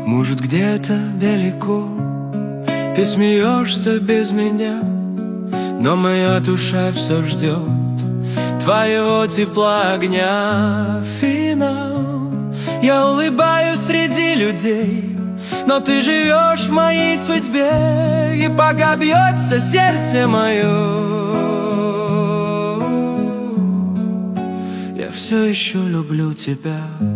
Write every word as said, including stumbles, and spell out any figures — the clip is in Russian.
Может, где-то далеко ты смеешься без меня, но моя душа все ждет твоего тепла огня. Финал. Я улыбаюсь среди людей, но ты живешь в моей судьбе. И пока бьется сердце мое, я все еще люблю тебя.